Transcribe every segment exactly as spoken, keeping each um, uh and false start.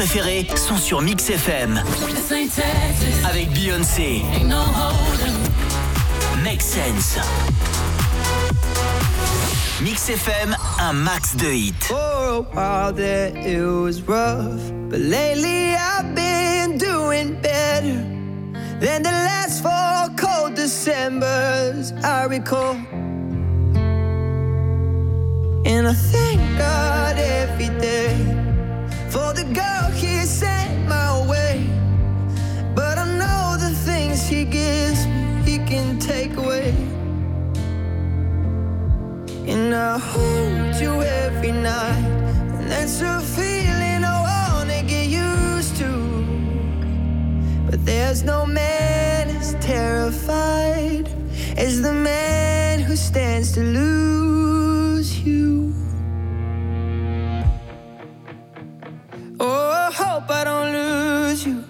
préférés sont sur Mix F M. Avec Beyoncé. Make Sense. Mix F M, un max de hits. For a while there it was rough, but lately I've been doing better than the last four cold Decembers I recall. And I thank God every day for the girl He sent my way. But I know the things He gives me, He can take away. And I hold you every night, and that's a feeling I wanna get used to. But there's no man as terrified as the man who stands to lose you. Oh, I hope I don't lose you.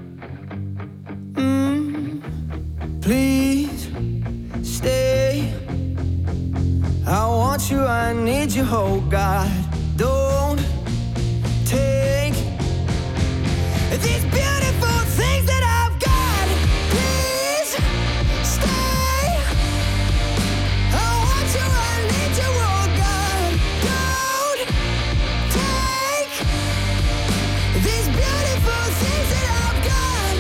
Mm, please stay. I want you, I need you, oh God. Don't take these beautiful things that I've got. Please stay. I want you, I need you, oh God. Don't take these beautiful things that I've got.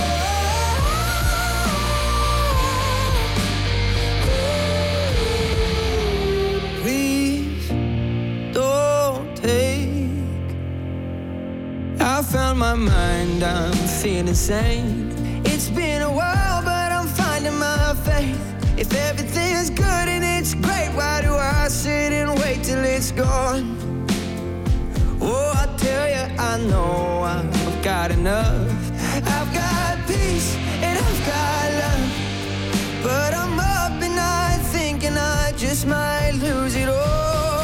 Oh, please don't take. I found my mind, I'm feeling sane. It's been a while, but I'm finding my faith. If everything is good and it's great, why do I sit and wait till it's gone? Oh, I tell you, I know I've got enough. I've got peace and I've got love, but I'm up at night thinking I just might lose it all.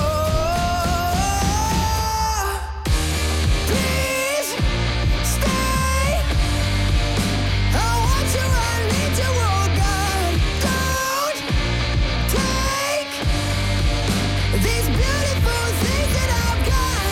Please stay. I want you, I need you, oh God. Don't take these beautiful things that I've got.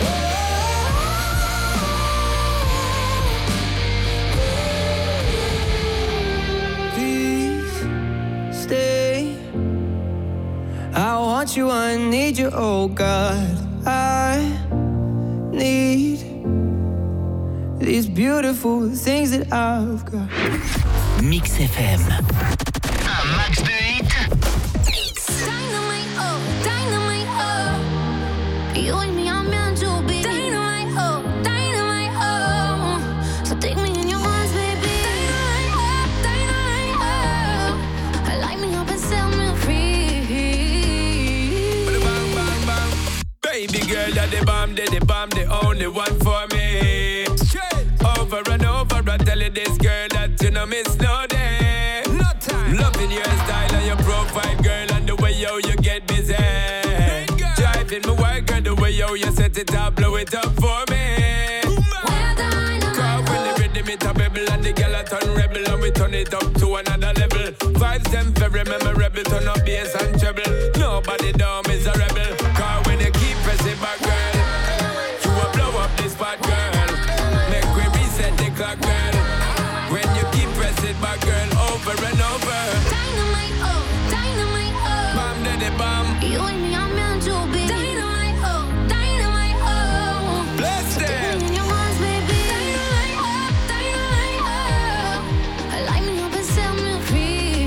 Please stay. I want you, I need you, oh God. I need these beautiful things that I've got. Mix F M. Un max de hits. Dynamite, oh, dynamite, oh. You and me are meant to be. Dynamite, oh, dynamite, oh. So take me in your arms, baby. Dynamite, oh, dynamite, oh. Light me up and set me free. Bang, bang, bang. Baby girl, you're the bomb, the bomb, the only one for me. Straight over and over, I tell you this girl that you know miss no day. No time. Loving your style and your profile, girl, and the way yo you get busy. Driving me wild, girl, the way yo you set it up, blow it up for me. Cause when the rhythm it a bubble and the girl a turn rebel and we turn it up to another level. Vibes them very memorable, turn up bass and treble. Nobody down is a rebel. Cause when you keep pressing back, girl, you will blow up this spot, girl. Make we reset the clock, girl. When you keep pressing back, girl, over and over. Dynamite, oh, dynamite, oh. Bam, daddy, bam. You and me are meant to be. Dynamite, oh, dynamite, oh. Bless So take them. me in your arms, baby. Dynamite, oh, dynamite, oh. Light me up and set me free.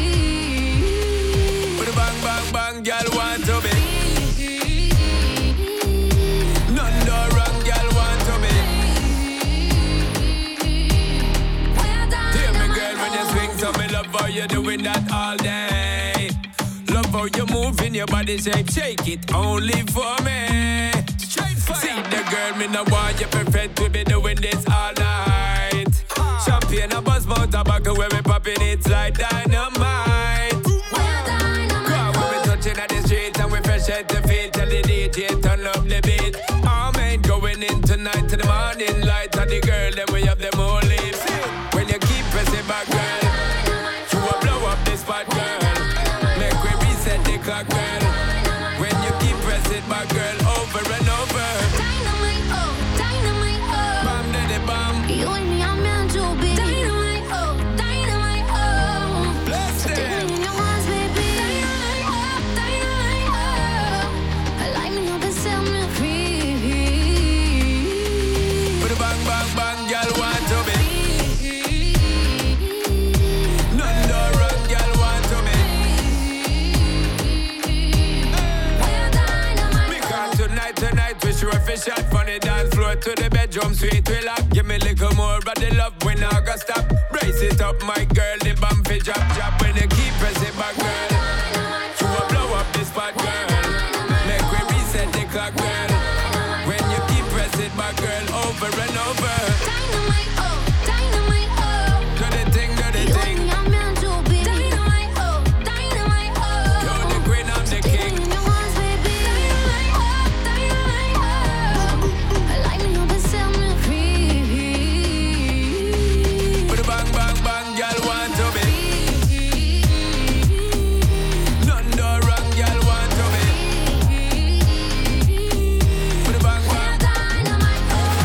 With a bang, bang, bang, girl want to be. None no wrong, girl want to be. Hear me, girl, when you swing, so me love how you doing that all day. Love how you moving your body shape, shake it only for me. Straight fire. See the girl, me no want you perfect, we be doing this all night. Champagne, a buzz, mouth, tobacco, where we popping it like dynamite. Cause when we touching at the street and we fresh at the feet, tell the D J turn up the beat. All men going in tonight to the morning light, and the girl then we have them all leaves. When you keep pressing back, girl, you will blow up this spot, girl. Make we reset the clock, girl. When you keep pressing back, girl, over and over. Dynamite, oh, dynamite, oh. up, my girl. The bomb fi drop, drop when you keep pressing back, girl. You will blow up this spot, girl. Make we reset the clock, girl. When you keep pressing back, girl, over and over. Dynamite, oh, dynamite, oh. Do the thing, do the You thing. and me, I'm meant to be. Dynamite, oh, dynamite, oh. You're the queen, I'm the king. In your arms, baby. Dynamite, oh, dynamite, oh. I like me up and set me free. Put a bang, bang, bang, girl want to be. None do wrong, girl want to be. Put a bang, bang. Dynamite,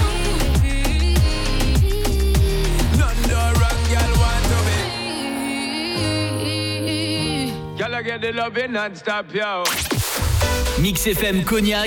None do wrong, girl want to be. Girl, I get the loving non-stop, yo. Mix F M Cognac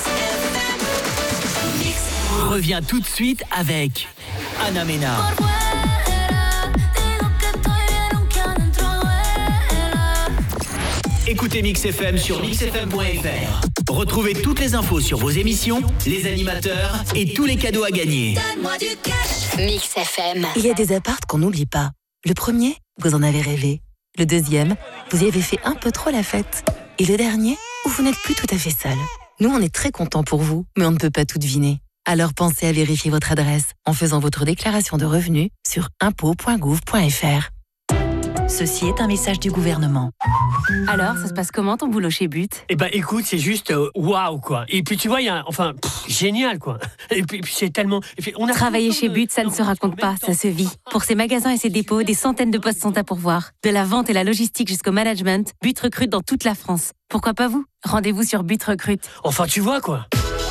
revient tout de suite avec Ana Mena. por fuera, digo que estoy bien aunque adentro duela. Écoutez Mix F M sur mix f m point f r. Retrouvez toutes les infos sur vos émissions, les animateurs et tous les cadeaux à gagner. Donne-moi du cash. Mix F M. Il y a des apparts qu'on n'oublie pas. Le premier, vous en avez rêvé. Le deuxième, vous y avez fait un peu trop la fête. Et le dernier, où vous n'êtes plus tout à fait seul. Nous, on est très contents pour vous, mais on ne peut pas tout deviner. Alors pensez à vérifier votre adresse en faisant votre déclaration de revenus sur impôts point gouv point f r. Ceci est un message du gouvernement. Alors, ça se passe comment ton boulot chez But ? Eh ben écoute, c'est juste euh, waouh quoi. Et puis tu vois, il y a un- enfin pff, génial quoi. Et puis, puis c'est tellement et puis, on a Travailler chez de- But, ça ne se raconte pas, ça se vit. Pour ses magasins et ses dépôts, des centaines de postes sont à pourvoir. De la vente et la logistique jusqu'au management, But recrute dans toute la France. Pourquoi pas vous ? Rendez-vous sur But Recrute. Enfin tu vois quoi.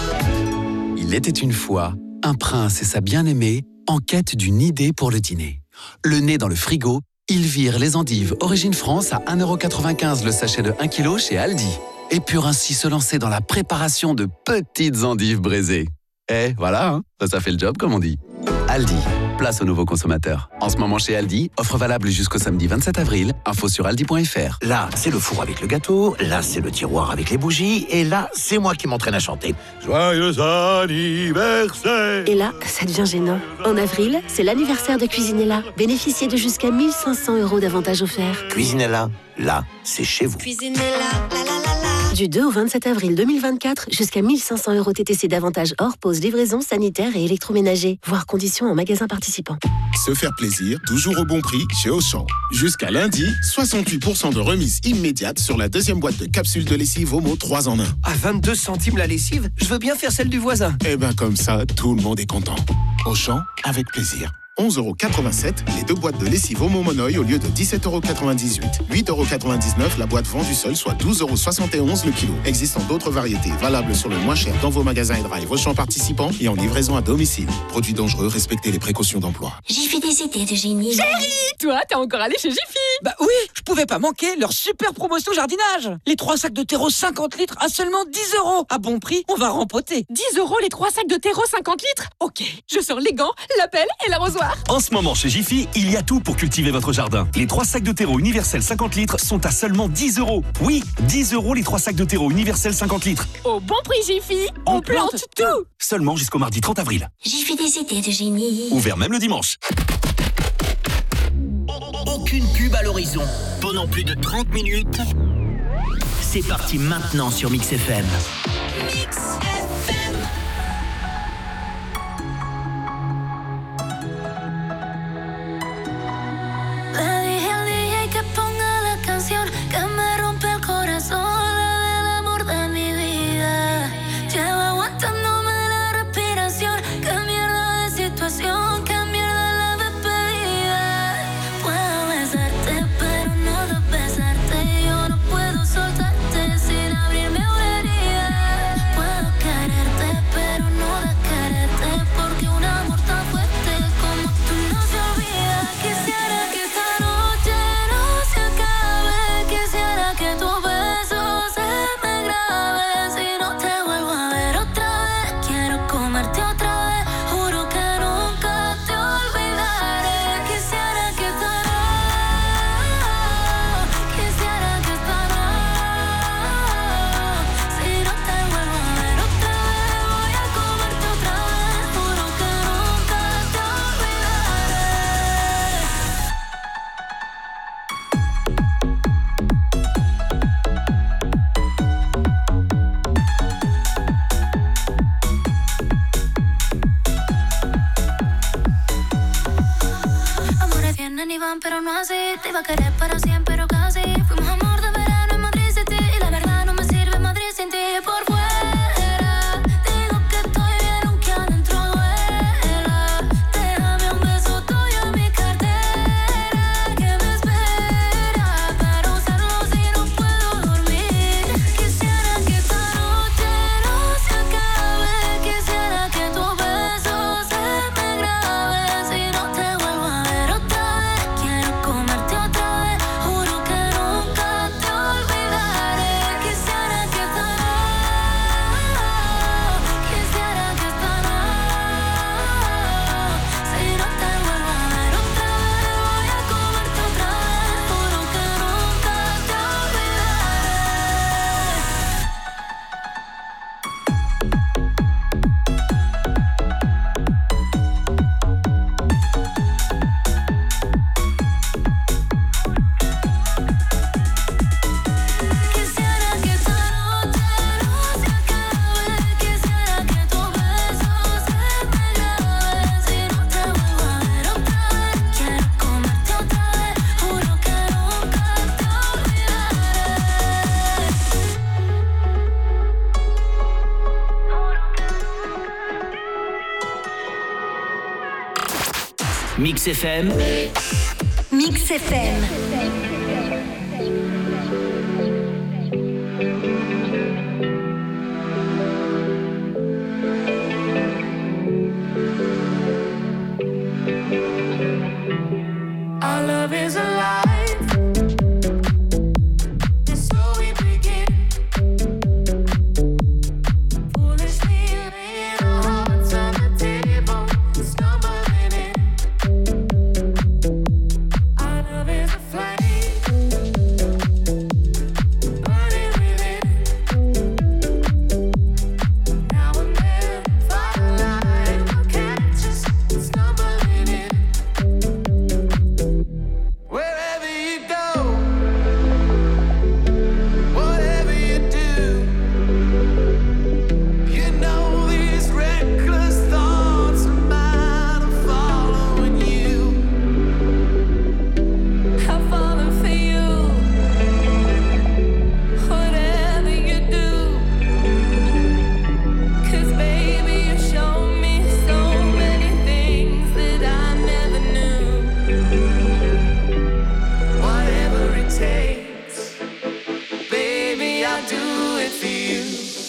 Il était une fois un prince et sa bien-aimée en quête d'une idée pour le dîner. Le nez dans le frigo, ils virent les endives Origine France à un euro quatre-vingt-quinze le sachet de un kilo chez Aldi. Et purent ainsi se lancer dans la préparation de petites endives braisées. Eh, voilà, hein, ça fait le job comme on dit. Aldi, place aux nouveaux consommateurs. En ce moment chez Aldi, offre valable jusqu'au samedi vingt-sept avril. Info sur aldi point f r. Là, c'est le four avec le gâteau, là, c'est le tiroir avec les bougies, et là, c'est moi qui m'entraîne à chanter. Joyeux anniversaire! Et là, ça devient gênant. En avril, c'est l'anniversaire de Cuisinella. Bénéficiez de jusqu'à mille cinq cents euros d'avantages offerts. Cuisinella, là, c'est chez vous. Cuisinella, la la la la. Du deux au vingt-sept avril deux mille vingt-quatre, jusqu'à mille cinq cents euros T T C d'avantages hors pause, livraison, sanitaire et électroménager. Voir conditions en magasin participant. Se faire plaisir, toujours au bon prix chez Auchan. Jusqu'à lundi, soixante-huit pour cent de remise immédiate sur la deuxième boîte de capsules de lessive Omo trois en un. À vingt-deux centimes la lessive, je veux bien faire celle du voisin. Eh ben comme ça, tout le monde est content. Auchan, avec plaisir. onze euros quatre-vingt-sept, les deux boîtes de lessive Omo Monoï au lieu de dix-sept euros quatre-vingt-dix-huit. huit euros quatre-vingt-dix-neuf la boîte vendue seule, soit douze euros soixante et onze le kilo. Existant d'autres variétés valables sur le moins cher dans vos magasins et drive Auchan participants et en livraison à domicile. Produits dangereux, respectez les précautions d'emploi. J'ai fait des idées de génie. Chérie, toi, t'es encore allé chez Jiffy? Bah oui, je pouvais pas manquer leur super promotion jardinage. Les trois sacs de terreau cinquante litres à seulement dix euros. À bon prix, on va rempoter. dix euros les trois sacs de terreau cinquante litres? Ok, je sors les gants, la pelle et l'arrosoir. En ce moment, chez Jiffy, il y a tout pour cultiver votre jardin. Les trois sacs de terreau universel cinquante litres sont à seulement dix euros. Oui, dix euros les trois sacs de terreau universel cinquante litres. Au bon prix Jiffy, on, on plante, plante tout. tout. Seulement jusqu'au mardi trente avril. J'ai fait des idées de génie. Ouvert même le dimanche. Aucune pub à l'horizon. Pendant plus de trente minutes. C'est parti maintenant sur Mix F M. Mix F M. Le dije al D J que ponga la canción que me rompe el corazón, la del amor de mi vida. Llevo aguantándome la respiración. Qué mierda de situación, qué mierda la despedida. Puedo besarte, pero no besarte. Yo no puedo soltarte sin abrirme una herida. Puedo quedar no así. Te iba a querer para siempre, pero casi. Fuimos amor de verano en Madrid City. Y la verdad no me sirve Madrid sin ti. Por fuera digo que estoy bien aunque adentro duela. Déjame un beso tuyo en mi cartera que me espera para usarlo si no puedo dormir. Quisiera que esta noche no se acabe. Quisiera que tu beso se me grabe. Si no te vuelvo a ver otra vez, quiero comerte otra vez. Juro que nunca te olvidaré. Quisiera que esta noche, quisiera que esta noche, si no te vuelvo a ver otra vez, voy a comerte otra vez. Juro que nunca te Quisiera que esta noche no se acabe. Quisiera que tu beso se me grabe. Si no te vuelvo a ver otra vez, quiero comerte otra vez. Juro que nunca te olvidaré. Mix F M. Mix F M. Our love is alive. And so we begin. Foolishly laying our hearts on the table, stumbling in. Our love is a flame, burning within. Now and then, firelight will catch us, stumbling in. Wherever you go, whatever you do, you know these reckless thoughts of mine are following you. I'm falling for you, whatever you do. 'Cause baby, you show me so many things that I never knew. Whatever it takes, baby, I'll do it for you.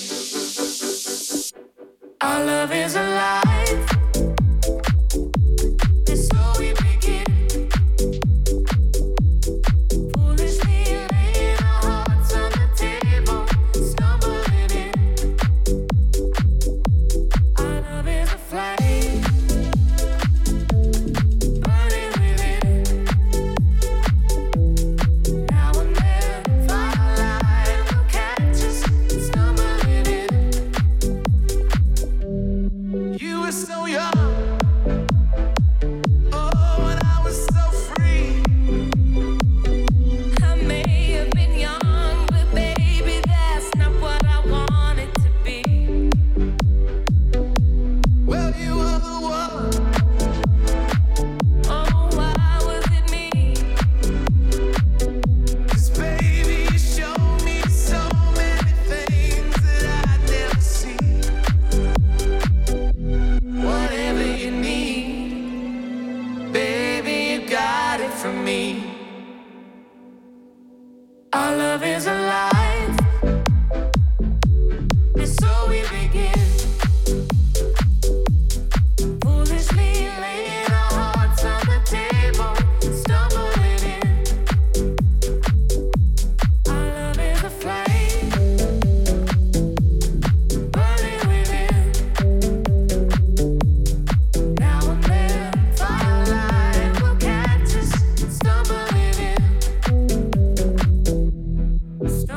Our love is alive, and so we begin. Foolishly laying our hearts on the table, stumbling in. Our love is a flame, burning within. Now and then, firelight will catch us, stumbling in. You were so young, oh, and I was so free. I may have been young, but baby, that's not what I wanted to be. Well, you were the one. Oh, why was it me? 'Cause baby, you showed me so many things that I'd never seen. Whatever you need, baby, you got it from me. Our love is alive, and so we begin. Foolishly laying our hearts on the table, stumbling in. Our love is a flame, burning within. Now and then, firelight will catch us, stumbling in.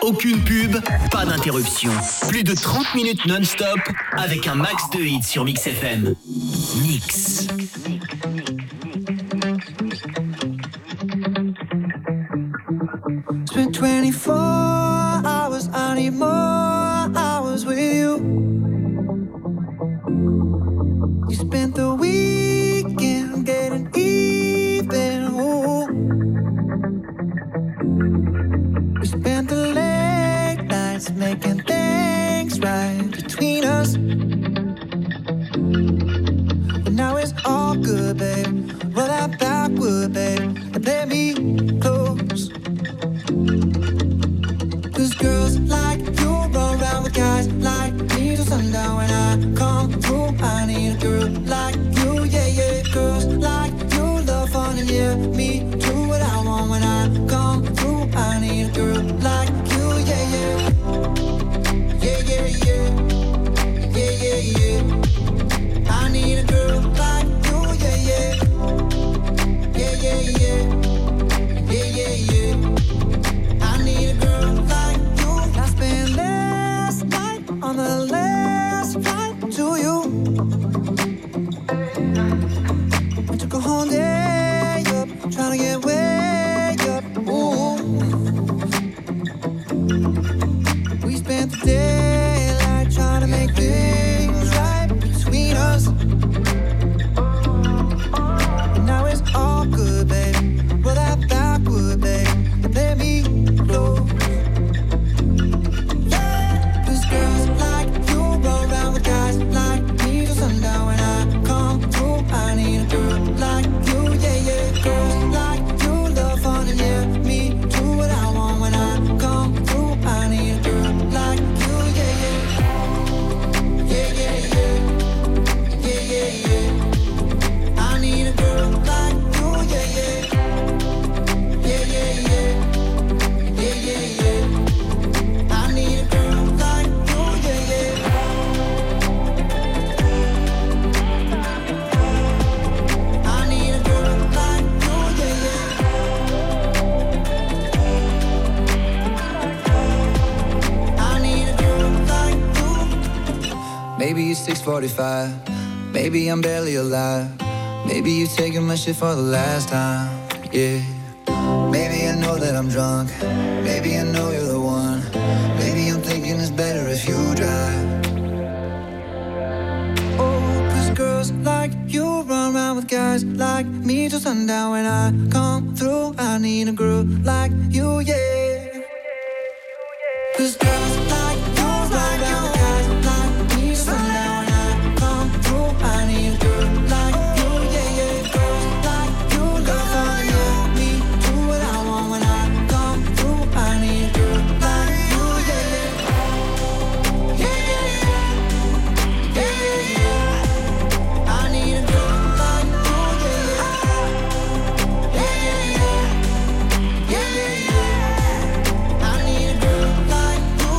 aucune pub, pas d'interruption. Plus de trente minutes non-stop avec un max de hits sur Mix F M. Mix. It's been twenty-four hours, I need more hours with you. You spent the weekend getting even. Ooh. We spent the late nights making things right between us. But now it's all good, babe. Roll that backward, babe, and let me close. Cause girls like you run around with guys like me till sundown. When I come through, I need a girl like you, yeah, yeah. Girls like you love fun and yeah, me do what I want. When I come through, I need a girl like you, yeah, yeah. Yeah, yeah, yeah. Yeah, yeah, yeah. I need a girl like you, yeah, yeah. Yeah, yeah, yeah. Yeah, yeah, yeah. I need a girl like you. I spent last night on the last flight to you. We took a whole day up, trying to get way up. Ooh. We spent the daylight trying to make things right between us. And now it's all good, babe. Roll that backward, babe, and let me close. Yeah. Cause girls like you roll around with guys like me till sundown. When I come through, I need a girl like you, yeah, yeah. Girls like you love fun and yeah, me do what I want. When I come through, I need a girl like you, yeah, yeah. Yeah, yeah, yeah. Yeah, yeah, yeah. I need a girl like you, yeah, yeah. Yeah, yeah, yeah. Yeah, yeah, yeah. I need a girl like you, yeah, yeah. I need a girl like you, yeah, yeah. I need a girl like you. Maybe it's six forty-five. Maybe I'm barely alive. Maybe you taking my shit for the last time. Yeah. Maybe I know that I'm drunk. Maybe I know you're the one. Maybe I'm thinking it's better if you drive. Oh, cause girls like you run around with guys like me till sundown. When I come through, I need a girl like you, yeah. Cause girls like you run around with guys like me till sundown. When I come through, I need a girl like you, yeah, yeah. Girls like you love fun, yeah. Me do what I want. When I come through, I need a girl like you, yeah, yeah. Yeah, yeah, yeah. Yeah, yeah, yeah. I need a girl like you, yeah, yeah. Yeah, yeah, yeah. Yeah, yeah, yeah. I need a girl like you.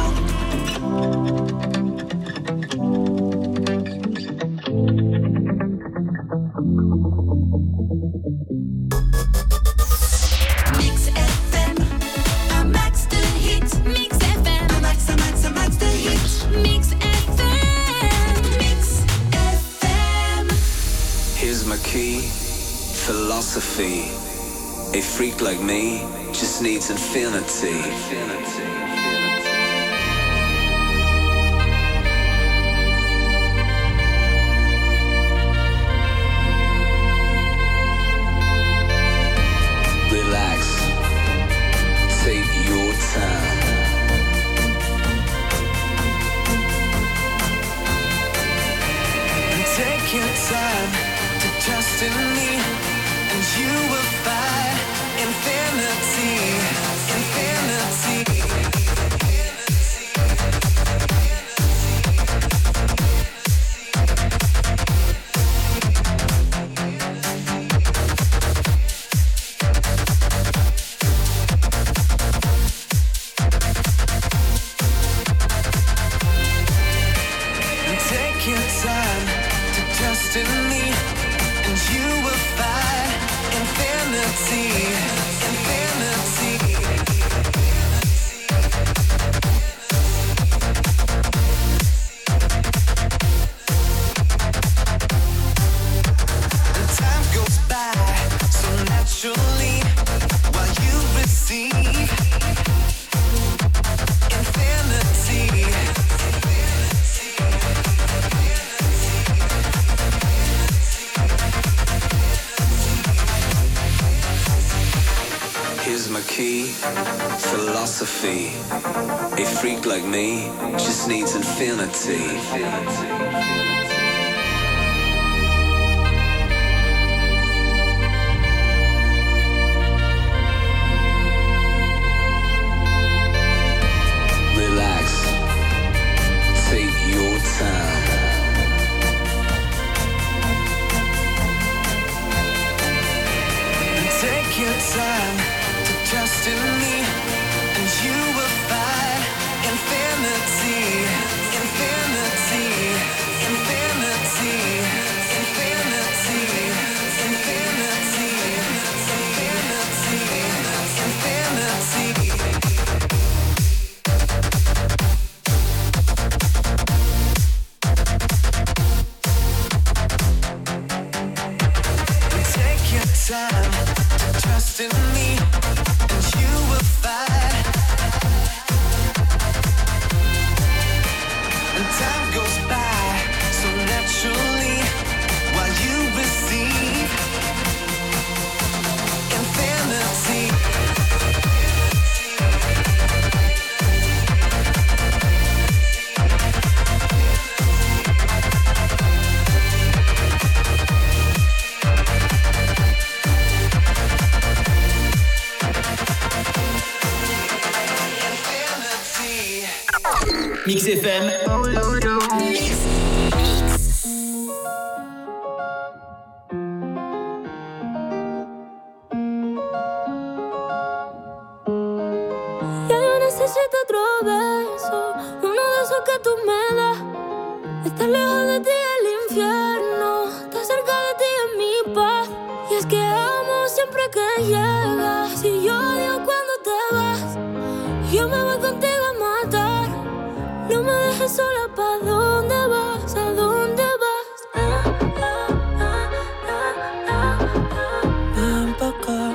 Mix F M, un max de hits. Mix F M, un max, un max, un max de hits. Mix F M, Mix F M. Here's my key, philosophy. A freak like me just needs infinity. Relax, take your time. And take your time to trust in me, and you will find infinity, infinity. philosophy. A freak like me just needs infinity. Relax. Take your time. Take your time to trust in me, and you will find infinity, infinity, infinity, infinity, infinity, infinity, infinity. Take your time. Trust in me, and you will find. And time goes by so naturally while you receive infinity. Mix F M. Mix. Ya yo necesito otro beso, uno de esos que tú me das. Estar lejos de ti es el infierno, estar cerca de ti es mi paz. Y es que amo siempre que llegas, y yo odio cuando te vas. Yo me voy contigo a matar, no me dejes sola. ¿Pa' dónde vas? ¿A dónde vas? Ah, ah, ah, ah, ah, ah. Ven pa' acá.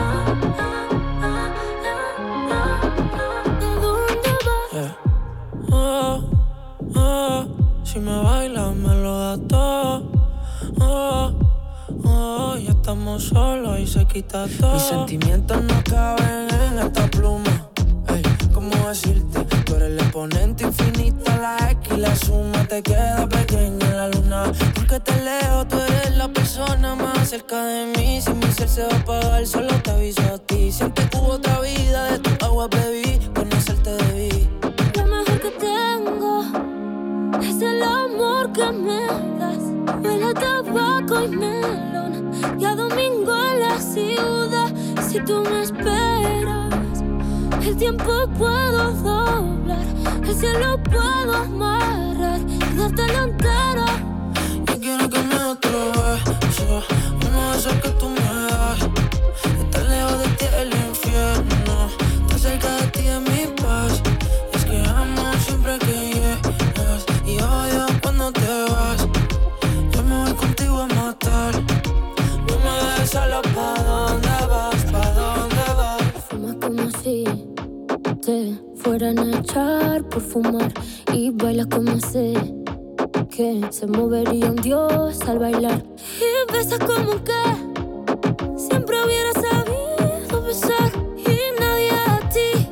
Oh, oh, si me bailas me lo das todo. Oh, oh, ya estamos solos y se quita todo. Mis sentimientos no caben en esta pluma. Ey, ¿cómo decirte? Tú eres el exponente infinito, la X y la suma te queda pequeña en la luna. Porque te leo, tú eres la persona más cerca de mí. Si mi ser se va a apagar, solo te aviso a ti. Siempre que hubo otra vida, de tu agua bebí, conocerte debí. Lo mejor que tengo es el amor que me das. Huele a tabaco y melón, y a domingo en la ciudad. Si tú me esperas, el tiempo puedo doblar, el cielo puedo amarrar y dártelo entero. Yo quiero que me des otro beso, uno de esos que tú me das. Estar lejos de ti es el infierno, estar cerca de ti es mi paz. Es que amo siempre que llegas y odio cuando te vas. Yo me voy contigo a matar, no me dejes sola. ¿Pa' dónde vas? ¿Pa' dónde vas? Fumas como si te fueran a echar por fumar, y bailas como sé que se movería un dios al bailar. Y besas como que siempre hubiera sabido besar, y nadie a ti,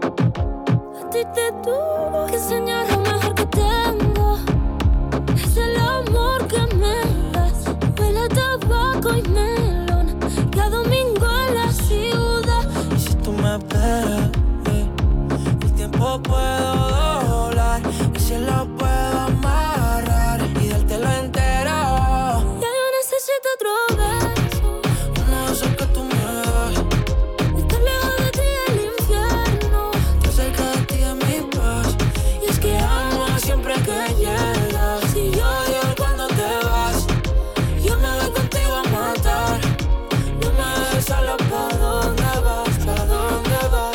a ti te tuvo que enseñar. Lo mejor que tengo es el amor que me das. Huele a tabaco y melón, y a domingo en la ciudad. Y si tú me esperas, eh, el tiempo puedo doblar, el cielo puedo amarrar y dártelo entero. Ya yo necesito otro beso, uno de esos que tú me das. estar lejos de ti es el infierno, Estar cerca de ti es mi paz. y es que amo Siempre que llegas y yo odio cuando te vas. Yo me voy contigo a matar, no me dejes sola. ¿Pa' dónde vas? ¿Pa' dónde vas?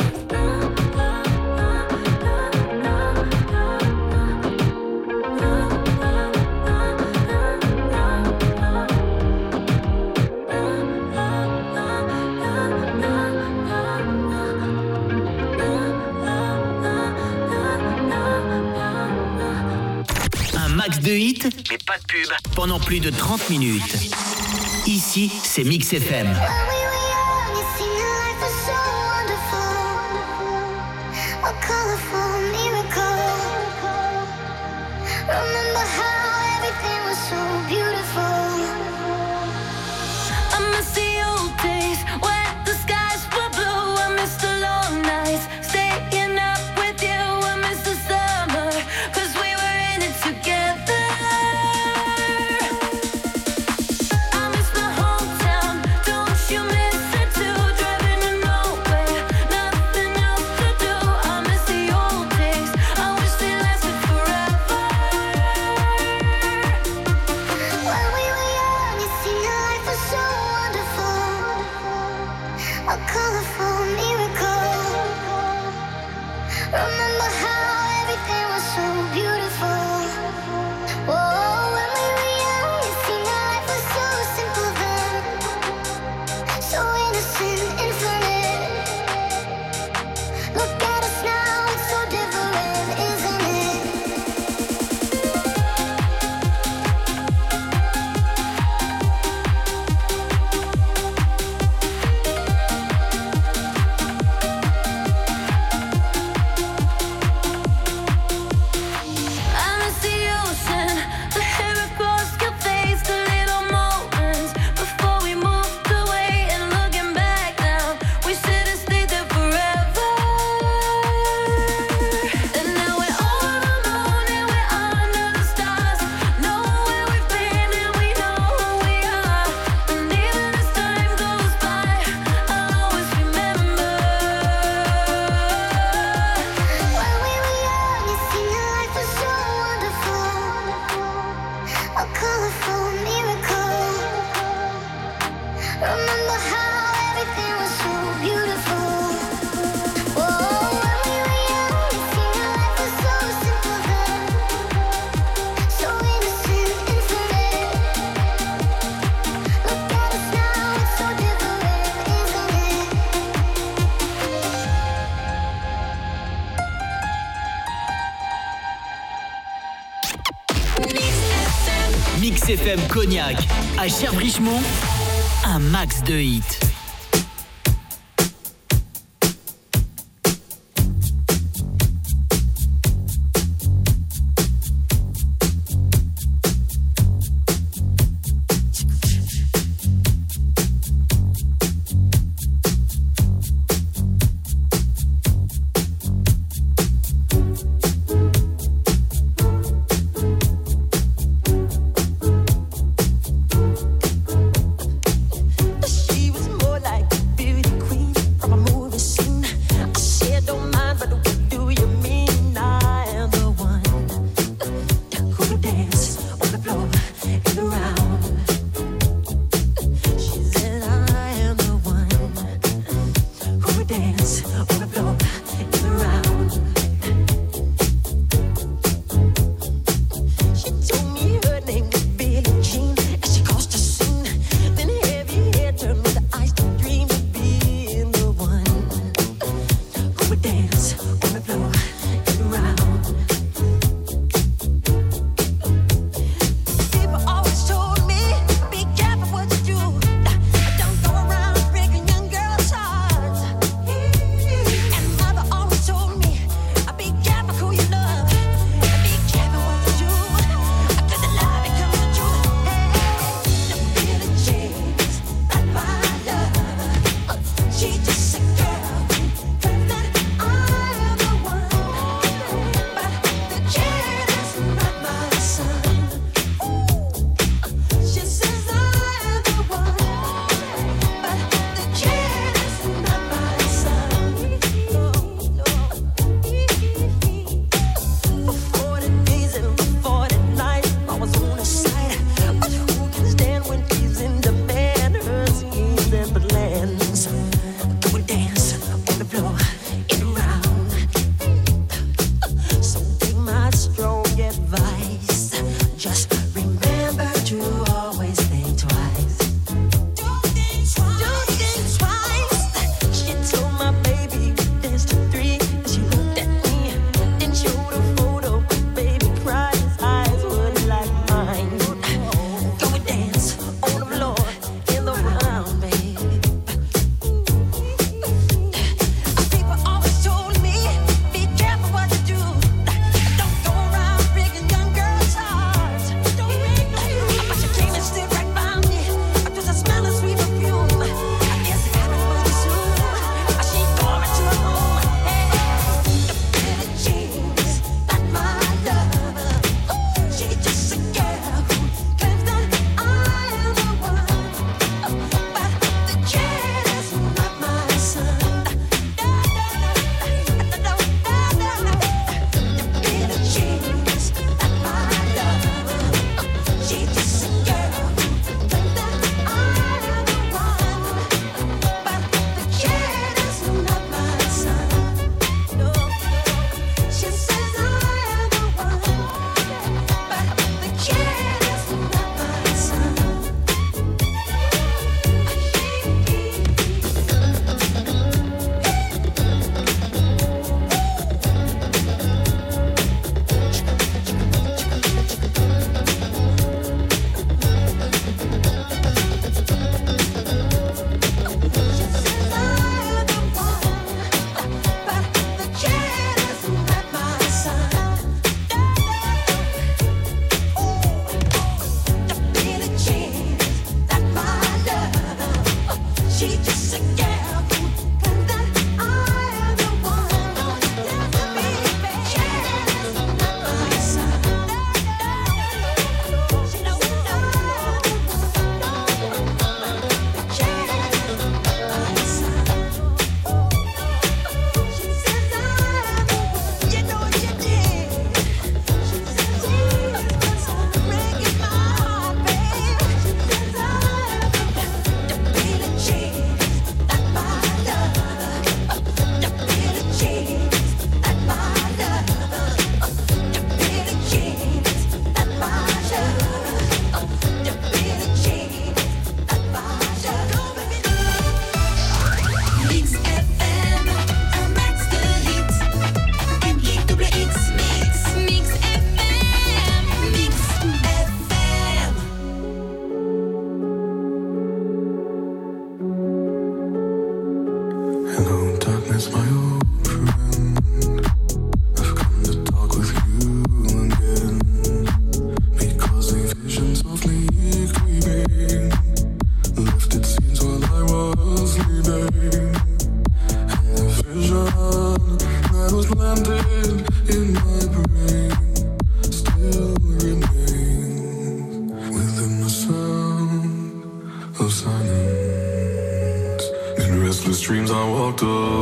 Un max de hits, mais pas de pub, pendant plus de trente minutes. Ici, c'est Mix F M. When we were young, it seemed like life was so wonderful. Remember how everything was so beautiful. Whoa, when we were young, it seemed our life was so simple then. So innocent, infinite. Look at us now, it's so different, isn't it? I miss the ocean, the hair across your face, the little moments before we moved away. And looking back now, we should have stayed there forever. And now we're all alone and we're under the stars. Know where we've been and we know who we are. And even as time goes by, I'll always remember. When we were young, it seemed that life was so wonderful. A colorful miracle. Remember how everything was so beautiful. Whoa, when we were young, it seemed that life was so simple then. So innocent, infinite. Look at us now, it's so different, isn't it? Mix F M Cognac, à Cherbrichemont, un max de hits. She was more in my brain still remains within the sound of silence. In restless dreams I walked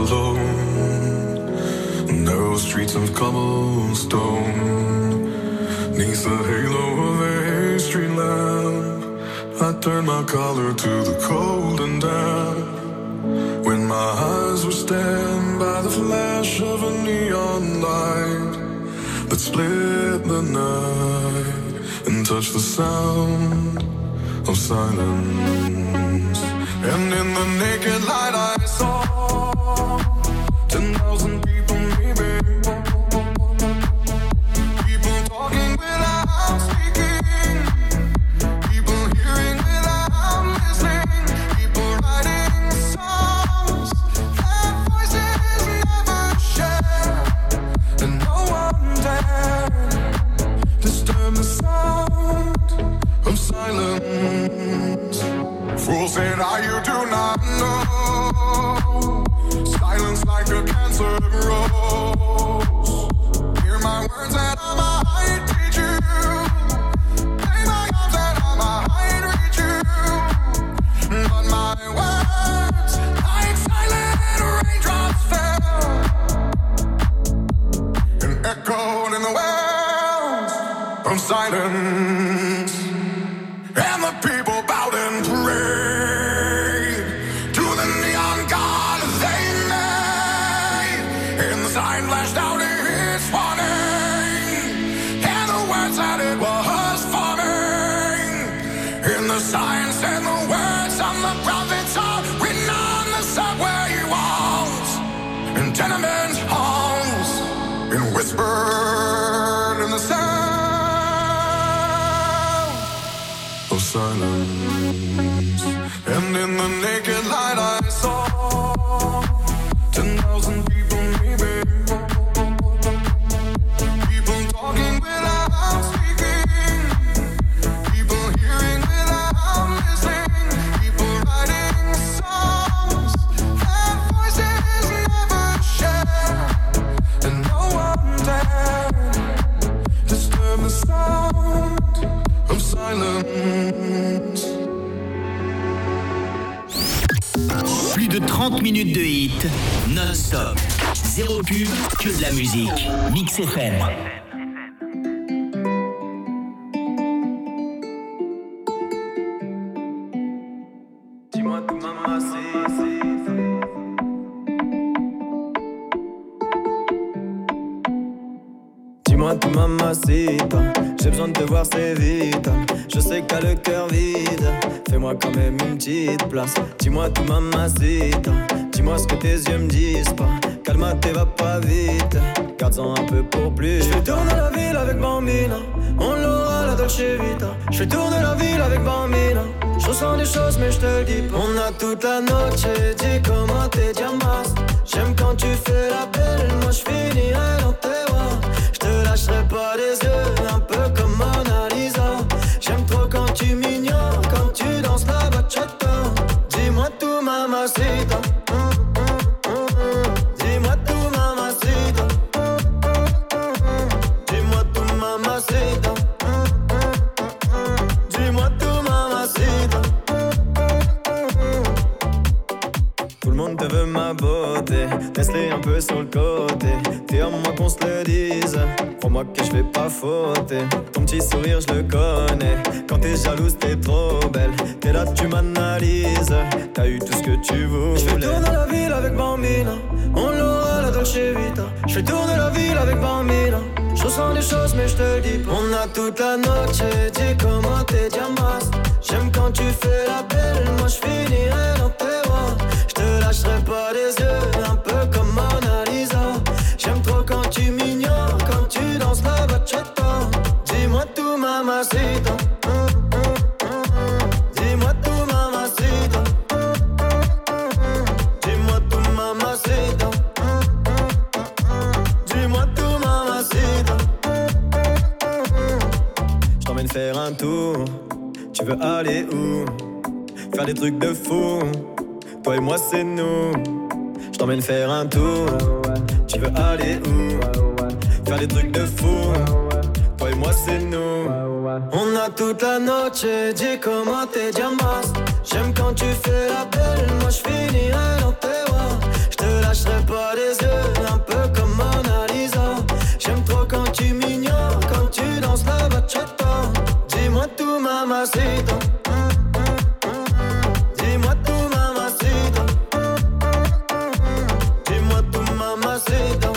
alone, narrow streets of cobblestone. Neath the halo of a street lamp, I turned my collar to the cold and damp. When my eyes were stabbed by the flash of a neon light that split the night and touched the sound of silence. And in the naked light I saw ten thousand people maybe, people talking without speaking, people hearing without listening, people writing songs that voices never share, and no one dared disturb the sound of silence. Fools said, "Ah, you do not know. Silence like a cancer grows. Hear my words and I might teach you. Lay my arms and I might reach you. But my words, like silent raindrops, fell and echoed in the wells of silence. And the people bowed and prayed to the neon god they made. And the sign flashed out its warning, and the words that it was forming. And the signs and the words on the prophets are written on the subway walls and tenement halls, and whispered in the sound of silence. And in the naked light I saw ten thousand people maybe, people talking without speaking, people hearing without listening, people writing songs that voices never share, and no one dared disturb the sound of silence. Plus de trente minutes de hit, non-stop. Zéro pub, que de la musique. Mix F M. Dis-moi tout, maman, c'est... Dis-moi tout, mamacita, j'ai besoin de te voir, c'est vite. Je sais que t'as le cœur vide, fais-moi quand même une petite place. Dis-moi tout, mamacita, dis-moi ce que tes yeux me disent pas. Calme-toi, va pas vite, garde-en un peu pour plus. Je fais tourner la ville avec Bambina, on l'aura la Dolce Vita. Je fais tourner la ville avec Bambina, je ressens des choses mais je te le dis pas. On a toute la noche, dis comment t'es diamas. J'aime quand tu fais la belle, moi je finirai dans tes bras. Je te lâcherai pas des yeux, un peu comme Mona Lisa. J'aime trop quand tu m'ignores, quand tu danses la bachata. Dis-moi tout, mamacita. Dis-moi tout, mamacita. Dis-moi tout, mamacita. Dis-moi tout, mamacita. Tout le monde te veut, ma beauté, laisse-les un peu sur le côté. T'es à moi qu'on se le dise, crois-moi que je vais pas fauter. Ton petit sourire je le connais, quand t'es jalouse t'es trop belle. T'es là tu m'analyses, t'as eu tout ce que tu voulais. Je fais tourner la ville avec Bambina, on l'aura la Dolce Vita. Je fais tourner la ville avec Bambina, je ressens des choses mais je te le dis pas. On a toute la noche, dis comment t'es diamas. J'aime quand tu fais la belle, moi je finirai dans tes bras. Je te lâcherai pas des yeux, un peu comme Mona Lisa. J'aime trop quand tu m'ignores, quand tu danses la bachata. Dis-moi tout, mamacita. Dis-moi tout, mamacita. Dis-moi tout, mamacita. Dis-moi tout, mamacita. Je t'emmène faire un tour. Tu veux aller où? Faire des trucs de fou. Toi et moi c'est nous. Je t'emmène faire un tour. Tu veux aller où? faire des trucs de fou. Toi et moi c'est nous. On a toute la noche, dis comment t'es diamant. J'aime quand tu fais la belle, moi je finirai dans tes bras. Je te lâcherai pas les yeux, un peu comme Mona Lisa. J'aime trop quand tu m'ignores, quand tu danses la bachata. Dis-moi tout mamacita. Dis-moi tout mamacita. Dis-moi tout mamacita.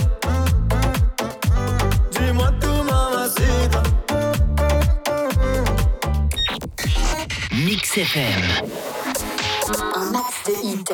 Dis-moi tout mamacita. Mix F M. Un max de hits.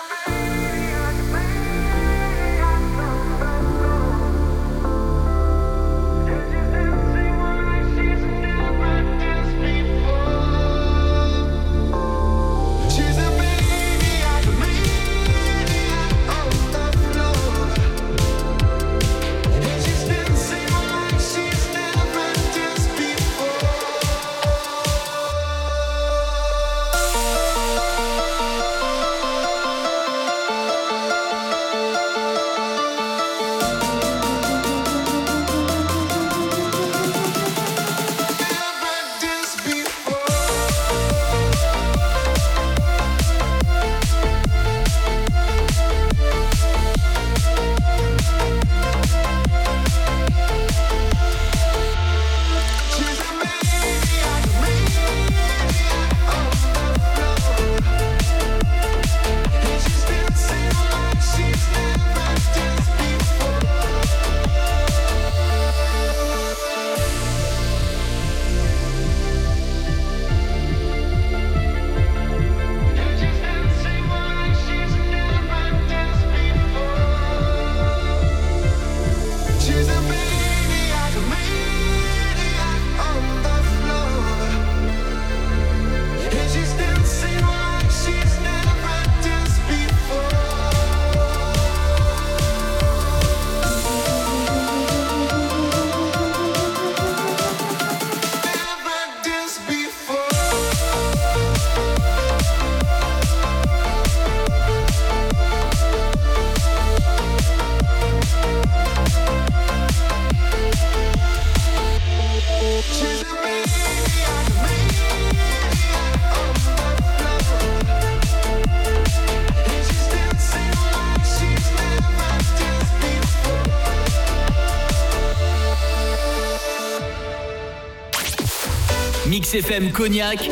Mix F M Cognac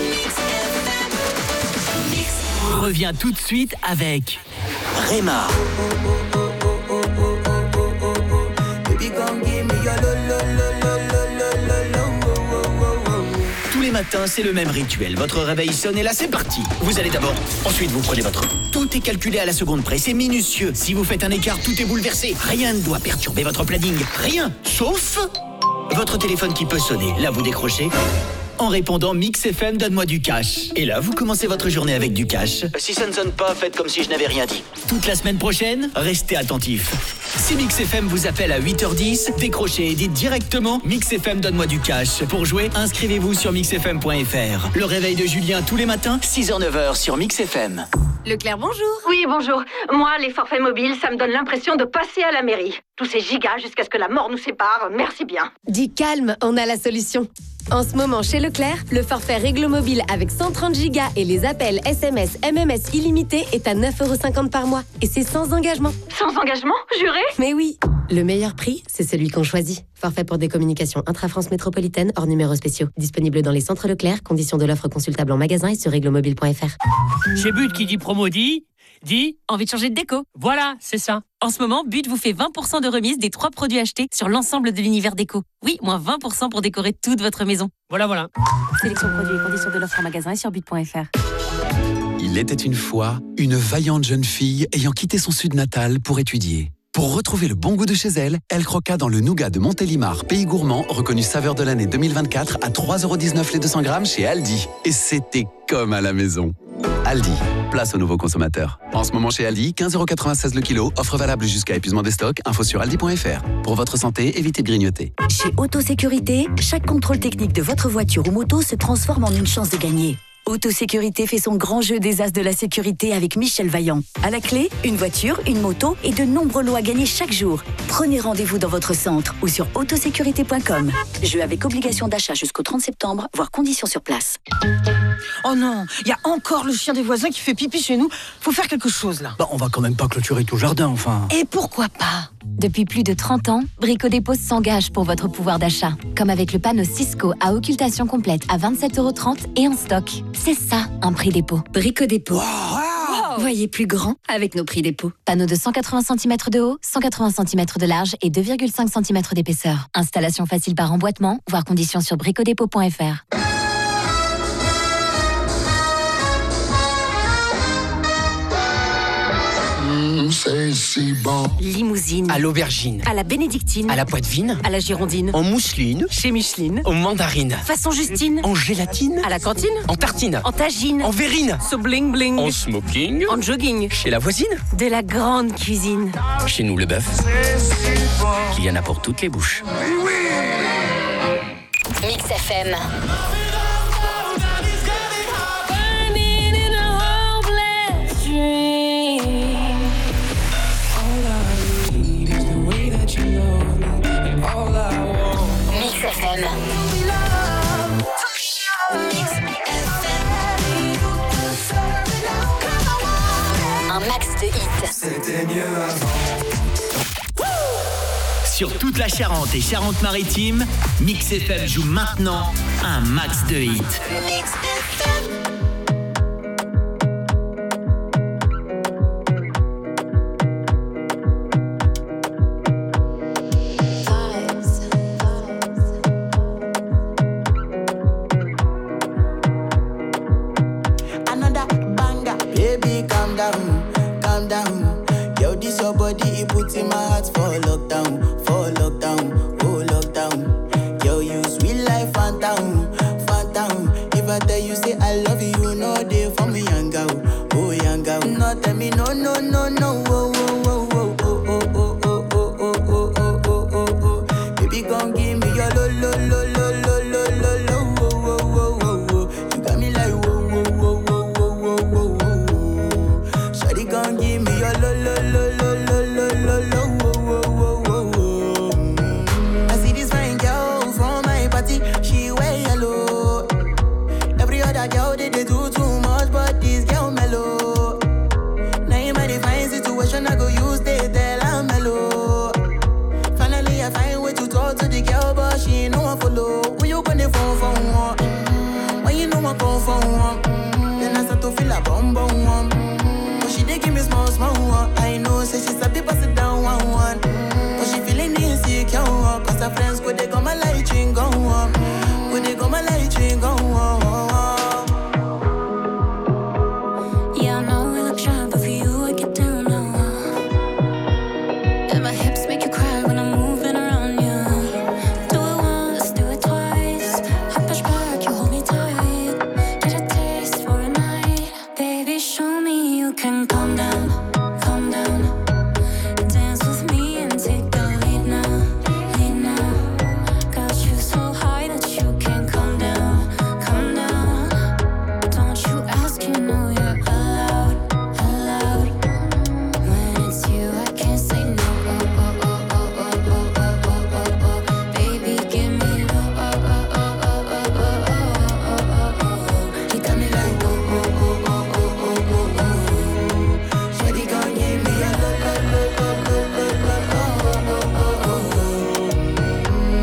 revient tout de suite avec Rema. Tous les matins, c'est le même rituel. Votre réveil sonne et là, c'est parti. Vous allez d'abord, ensuite vous prenez votre... Tout est calculé à la seconde près, c'est minutieux. Si vous faites un écart, tout est bouleversé. Rien ne doit perturber votre planning. Rien, sauf votre téléphone qui peut sonner. Là, vous décrochez en répondant Mix F M, donne-moi du cash. Et là, vous commencez votre journée avec du cash. Si ça ne sonne pas, faites comme si je n'avais rien dit. Toute la semaine prochaine, restez attentifs. Si Mix F M vous appelle à huit heures dix, décrochez et dites directement Mix F M, donne-moi du cash. Pour jouer, inscrivez-vous sur mix f m point f r. Le réveil de Julien tous les matins, six heures neuf heures sur Mix F M. Leclerc, bonjour. Oui, bonjour. Moi, les forfaits mobiles, ça me donne l'impression de passer à la mairie. Tous ces gigas jusqu'à ce que la mort nous sépare, merci bien. Dis calme, on a la solution. En ce moment, chez Leclerc, le forfait Réglo Mobile avec cent trente gigas et les appels S M S, M M S illimités est à neuf euros cinquante par mois. Et c'est sans engagement. Sans engagement, juré? Mais oui. Le meilleur prix, c'est celui qu'on choisit. Forfait pour des communications intra-France métropolitaine hors numéros spéciaux. Disponible dans les centres Leclerc. Conditions de l'offre consultable en magasin et sur réglomobile point f r. Chez But qui dit promo dit... dit envie de changer de déco. Voilà, c'est ça. En ce moment, But vous fait vingt pour cent de remise des trois produits achetés sur l'ensemble de l'univers déco. Oui, moins vingt pour cent pour décorer toute votre maison. Voilà, voilà. Sélection produits et conditions de l'offre en magasin et sur but point f r. Il était une fois une vaillante jeune fille ayant quitté son sud natal pour étudier. Pour retrouver le bon goût de chez elle, elle croqua dans le nougat de Montélimar, pays gourmand, reconnu saveur de l'année deux mille vingt-quatre à trois euros dix-neuf les deux cents grammes chez Aldi. Et c'était comme à la maison. Aldi, place aux nouveaux consommateurs. En ce moment chez Aldi, quinze euros quatre-vingt-seize le kilo, offre valable jusqu'à épuisement des stocks, info sur aldi point f r. Pour votre santé, évitez de grignoter. Chez Autosécurité, chaque contrôle technique de votre voiture ou moto se transforme en une chance de gagner. Autosécurité fait son grand jeu des as de la sécurité avec Michel Vaillant. À la clé, une voiture, une moto et de nombreux lots à gagner chaque jour. Prenez rendez-vous dans votre centre ou sur autosécurité point com. Jeu avec obligation d'achat jusqu'au trente septembre, voire conditions sur place. Oh non, il y a encore le chien des voisins qui fait pipi chez nous. Faut faire quelque chose là. Bah, on va quand même pas clôturer tout le jardin, enfin. Et pourquoi pas? Depuis plus de trente ans, Brico Dépôt s'engage pour votre pouvoir d'achat. Comme avec le panneau Cisco à occultation complète à vingt-sept euros trente et en stock. C'est ça, un prix dépôt. Brico Dépôt. Wow. Voyez plus grand avec nos prix dépôt. Panneau de cent quatre-vingts centimètres de haut, cent quatre-vingts centimètres de large et deux virgule cinq centimètres d'épaisseur. Installation facile par emboîtement, voire conditions sur bricodépôt point f r. C'est si bon. Limousine. À l'aubergine. À la bénédictine. À la poitevine. À la girondine. En mousseline. Chez Micheline. En mandarine. Façon Justine. En gélatine. À la cantine. En tartine. En tagine. En verrine. So bling bling. En smoking. En jogging. Chez la voisine. De la grande cuisine. Chez nous, le bœuf. Il y en a pour toutes les bouches. Mix F M. Mix F M. Un max de hits. C'était mieux avant. Sur toute la Charente et Charente-Maritime, Mix F M joue maintenant un max de hits. Mix F M. In my heart for lockdown, for lockdown, oh lockdown. Yo, you sweet life, phantom, phantom. If I tell you say I love you, you know they for me young girl, oh young girl. No tell me no, no, no, no, oh, oh, oh, oh, oh, oh, oh, oh, oh, oh, oh, oh, oh, oh. Baby, gon' give me your lo, lo, lo, lo, lo, lo, lo, lo, oh, oh, oh, oh, oh. You got me like whoa, whoa, whoa, whoa, whoa, whoa, whoa, whoa. Shawty gon' give me your lo, lo, lo, lo, lo. She wear yellow. Every other girl they, they do too much, but this girl mellow. Now in my divine situation, I go use they tell I'm mellow. Finally I find way to talk to the girl, but she ain't no one follow. Who you gonna phone for one? Mm-hmm. When you know I come for one, mm-hmm. Then I start to feel a bum bum one. Mm-hmm. But she dey give me small small one. I know say she's a people sit down one one. Mm-hmm. But she feeling insecure, cause her friends go they come my light ring go on. When they go my light ring go on. Yeah, I know we look shy, but for you I get down low. And my hips make you cry when I'm moving around you. Do it once, do it twice. I push back, you hold me tight. Get a taste for a night. Baby, show me you can calm down, calm down. Dance with me and take the lead now, lead now. Got you so high that you can't come down, come down. Don't you ask, you know you're allowed, allowed. When it's you, I can't say no. Oh, oh, oh, oh, oh, oh, oh, oh, oh. Baby, give me the oh, oh, oh, oh, oh, oh, oh, oh, oh. You got me like oh, oh, oh, oh, oh, oh, oh, oh. Shawty gon' give me a lo lo lo lo lo lo lo oh oh oh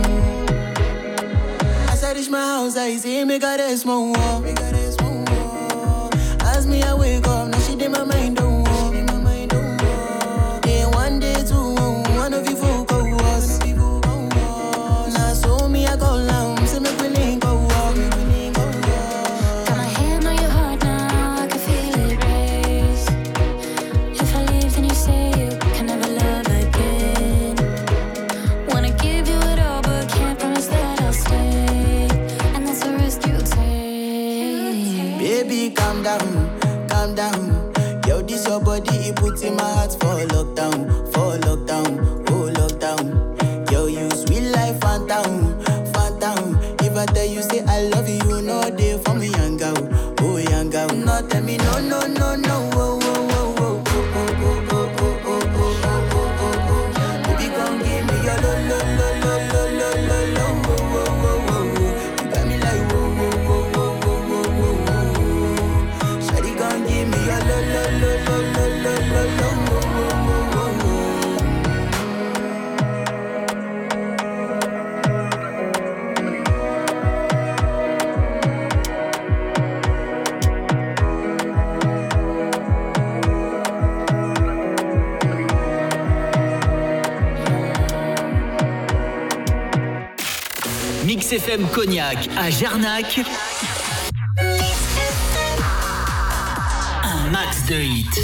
oh. As I reach my house, I see me got a small wall. Me got a small wall. As me I wake up, now she did my mind don't walk. Day one, day two, one of you folk go us. Now so me I go down, say me we link go walk. Got my hand on your heart now, I can feel it race. If I leave, then you say you can never love again. Wanna give you it all, but can't promise that I'll stay. And that's a risk you take. Baby, calm down, calm down. Yo, this your body, it puts in my heart for lockdown, for lockdown, oh lockdown. Yo, you sweet life, phantom, phantom. If I tell you say I love you, you know they for me young girl, oh me know, no, no, no. Oh, oh, oh, oh, oh, oh, oh, oh, oh, oh, oh, oh, oh, oh. Baby, come give me your lo, lo, lo, lo, lo, lo, lo, lo. Oh, oh, oh, oh, oh. You got me like whoa, whoa, whoa, whoa, whoa, whoa, whoa, whoa. Shawty, come give me your lo, lo, lo, lo, lo, lo, lo, lo. Oh, oh, oh, oh, oh. Mix F M Cognac à Jarnac. Un max de hits.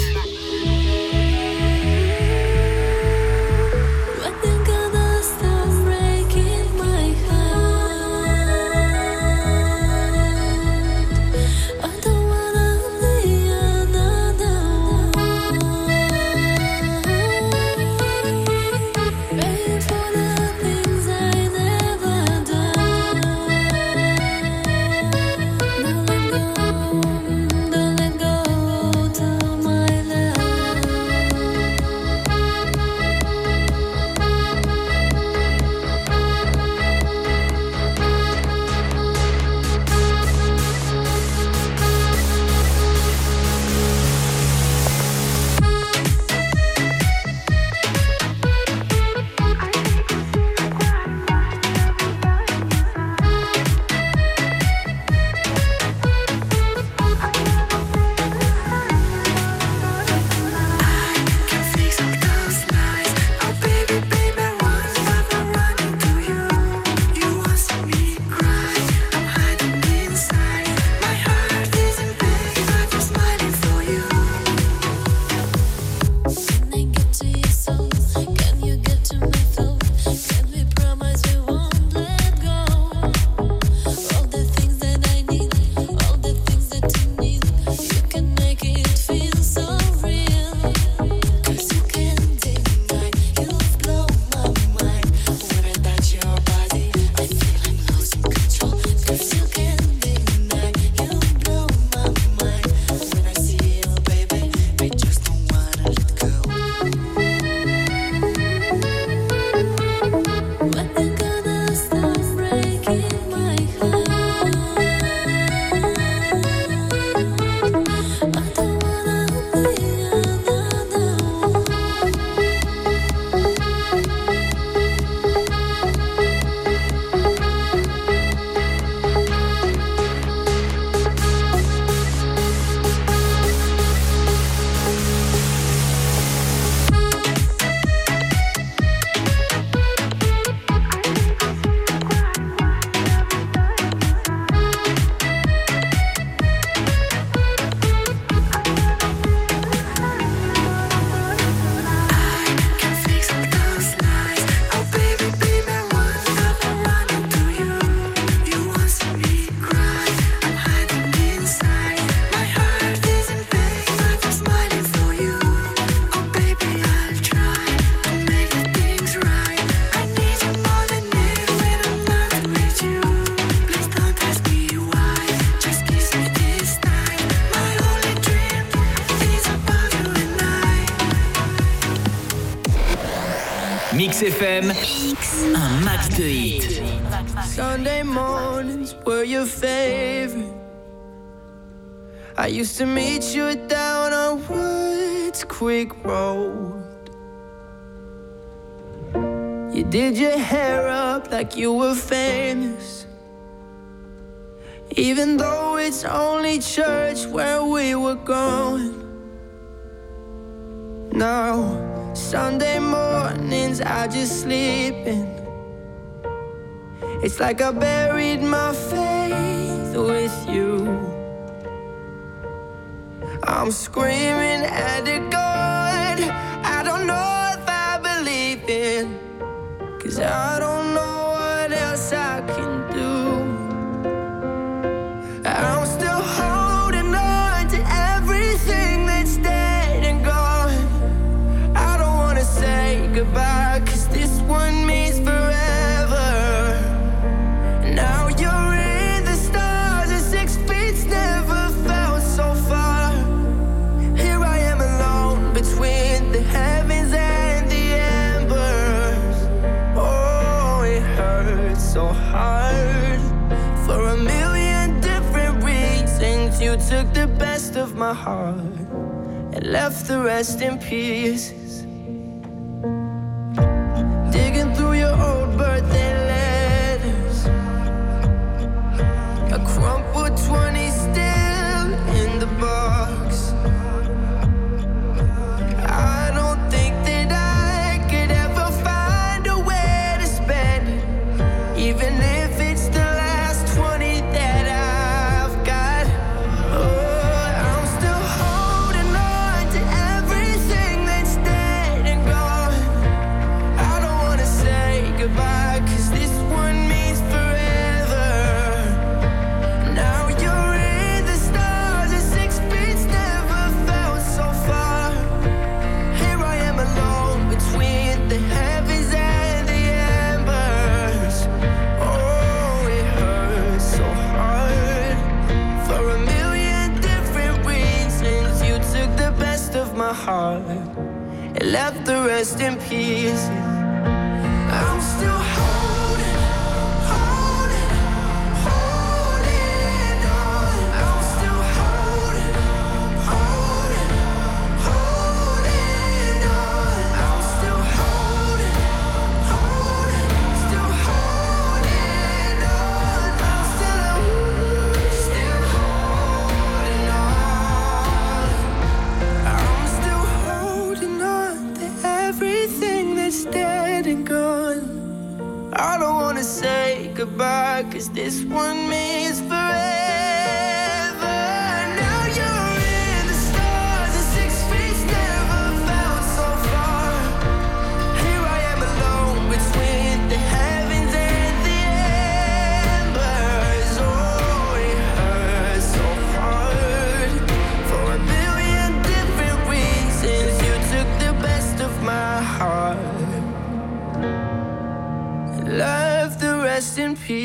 Mix F M, un max de hits. Sunday mornings were your favorite. I used to meet you down on Woods Creek Road. You did your hair up like you were famous, even though it's only church where we were going. Now Sunday mornings I just sleep in. It's like I buried my faith with you. I'm screaming at the God I don't know if I believe in, 'cause I don't know what else I can do. I'm still holding on to everything that's dead and gone. I don't wanna say goodbye, 'cause this one means forever. Now you're in the stars and six feet's never felt so far. hurts so hard. For a million different reasons, you took the best of my heart and left the rest in pieces. Digging through your old birthday letters, a crumpled twenty still in the box. I don't think that I could ever find a way to spend it, even if it's the last twenty that I've got. Oh, I'm still holding on to everything that's dead and gone. I don't wanna say goodbye, 'cause this one means forever. Now you're in the stars, and six feet never felt so far. Here I am alone between the heavens and the embers. Oh, it hurts so hard. For a million different reasons, you took the best of my heart and left the rest in pieces. I'm still holding, holding, holding on. I'm still holding, holding, holding on. I'm still holding, holding, still holding on. I'm still, still holding on. I'm still holding on to everything that's dead and gone. I don't wanna say goodbye, 'cause this one means forever. Now you're in the stars, and six feet never felt so far. Here I am alone between the heavens and the embers. Oh, it hurts so hard. For a million different reasons, you took the best of my heart, left the rest in peace.